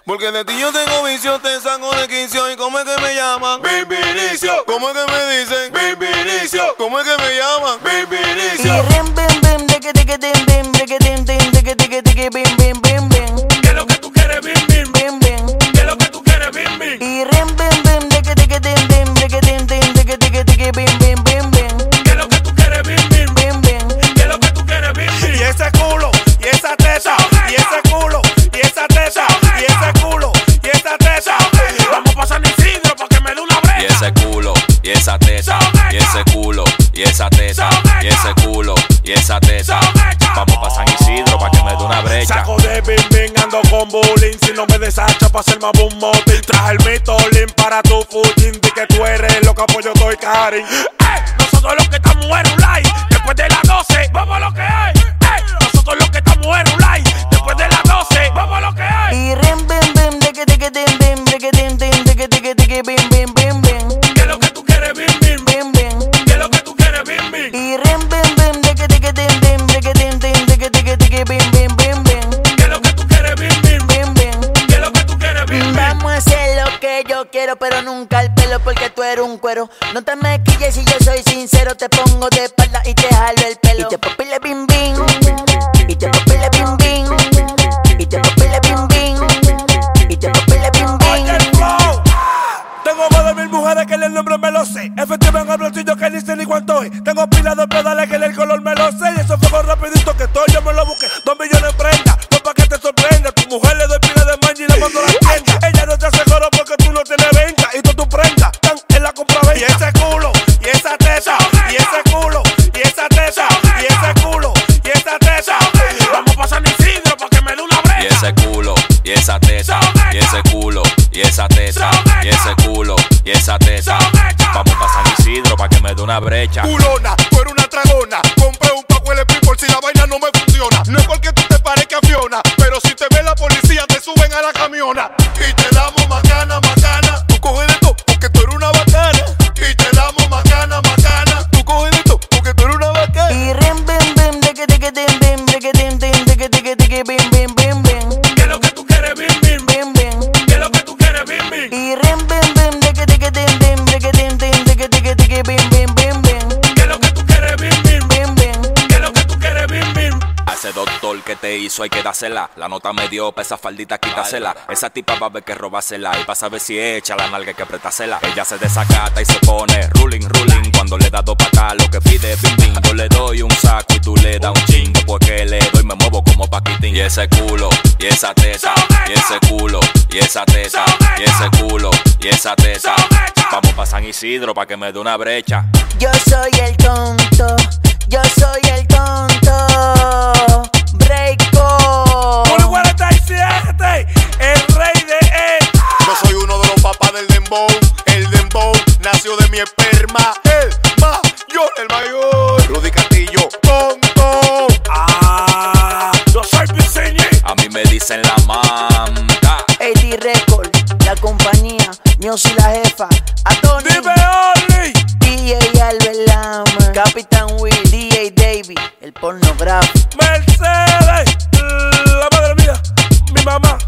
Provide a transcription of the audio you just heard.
Porque de ti yo tengo vicio, te saco de quicio. ¿Y cómo es que me llaman? Vinicio. ¿Cómo es que me dicen? Vinicio. ¿Cómo es que me llaman? Vinicio. Y rim bim bim de que dim dim de que dim dim de que bim bim bim bim. ¿Qué es lo que tú quieres, bim bim? Bim bim. ¿Qué es lo que tú quieres, bim bim? Y rim bim bim de que dim dim de que dim dim de que bim bim bim bim. ¿Qué es lo que tú quieres, bim bim? Bim bim. ¿Qué es lo que tú quieres, bim bim? Y ese culo, y esa teta, y ese culo, y esa teta, y ese culo, y esa teta. Vamos pa' San Isidro pa' que me dé una brecha. Y ese culo, y esa teta, y ese culo, y esa teta, y ese culo, y esa teta. Vamos pa' San Isidro pa' que me dé una brecha. Saco de bim bim, ando con bullying. Si no me deshacha pa' hacer más boom motín. Traje el mitolín para tu fujin. Di que tú eres lo que apoyo doy Karin. Nosotros los que estamos en un like. Después de las 12, vamos a lo que hay. Nosotros los que estamos en un like. Después de las 12, vamos a lo que hay. Y rim bim bim de que dim dim de que dim dim de que bim bim bim bim. ¿Qué es lo que tú quieres, bim bim? Bim bim. ¿Qué es lo que tú quieres, bim bim? Y rim bim bim de que dim dim de que dim dim de que bim bim bim bim. ¿Qué es lo que tú quieres, bim bim? Bim bim. ¿Qué es lo que tú quieres, bim bim? Vamos a hacer lo que yo quiero, pero nunca el pelo porque tú eres un cuero. No te me quilles si yo soy sincero, te pongo de espalda y te jalo el pelo. Y te popile bim bim, y te popile bim bim, y te popile bim bim, y te popile bim Oye el bim. flow. Tengo más de 1000 mujeres que el nombre me lo sé. Efectivo en el bolsillo que ni sé ni cuánto es. Tengo pila de pedales que el color me lo sé. Y eso fue con rapidito que estoy, yo me lo busqué. 2 millones prenda, no pa' que te sorprenda. Tu mujer le doy pila de mancha y la mando a la tienda. Ella no te aseguro porque tú no tienes venta. Y tú prendas, están en la compra-venta. Y ese culo, y esa teta, y ese culo, y esa teta, y ese culo, y esa teta. Vamos pa' San Isidro pa' que me dé una brecha. Y ese culo, y esa teta, y ese culo, y esa teta, y ese culo, y esa teta. Vamos pa' San Isidro pa' que me dé una brecha. Culona, tú eres una tragona. Compré un Power por si la vaina no me funciona. No es porque tú te parezcas a Fiona, pero si te ve la policía te suben a la camiona. Y te damos macana, macana. Tú coges de todo porque tú eres una bacana. Y te damos macana, macana. Tú coges de todo porque tú eres una bacana. Y rim bim bim de que dim dim de que dim dim de que bim bim bim bim. ¿Qué es lo que tú quieres, bim bim? Bim bim. ¿Qué es lo que tú quieres, bim bim? Y rim bim bim de que dim dim de que dim dim de que bim bim bim bim. ¿Qué es lo que tú quieres, bim bim? Bim bim. ¿Qué es lo que tú quieres, bim bim? A ese doctor que te hizo hay que dársela. La nota me dio pa' esa faldita quítasela. Esa tipa va a ver que robársela. Y pa' saber si echa la nalga hay que apretársela. Ella se desacata y se pone ruling, ruling. Cuando le da 2 patas lo que pide es bim bim. Yo le doy un saco y tú le das un chingo. Porque le doy me muevo como Paquitín. Y ese culo, y esa teta, y ese culo, y esa teta, y ese culo, y esa teta. Vamos pa' San Isidro pa' que me dé una brecha. Yo soy el tonto, yo soy el tonto. Breako. 47, el rey de él. Yo soy uno de los papás del dembow. El dembow nació de mi esperma. El mayor, el mayor. Rudy Castillo, tonto. Yo soy Piseñe. A mí me dicen la manta. AD Record, la compañía, Miosi la jefa, a Tony, Dime Oli. DJ Albert Lama, Capitán Will, DJ Davey, el pornográfico. Mercedes, la madre mía, mi mamá.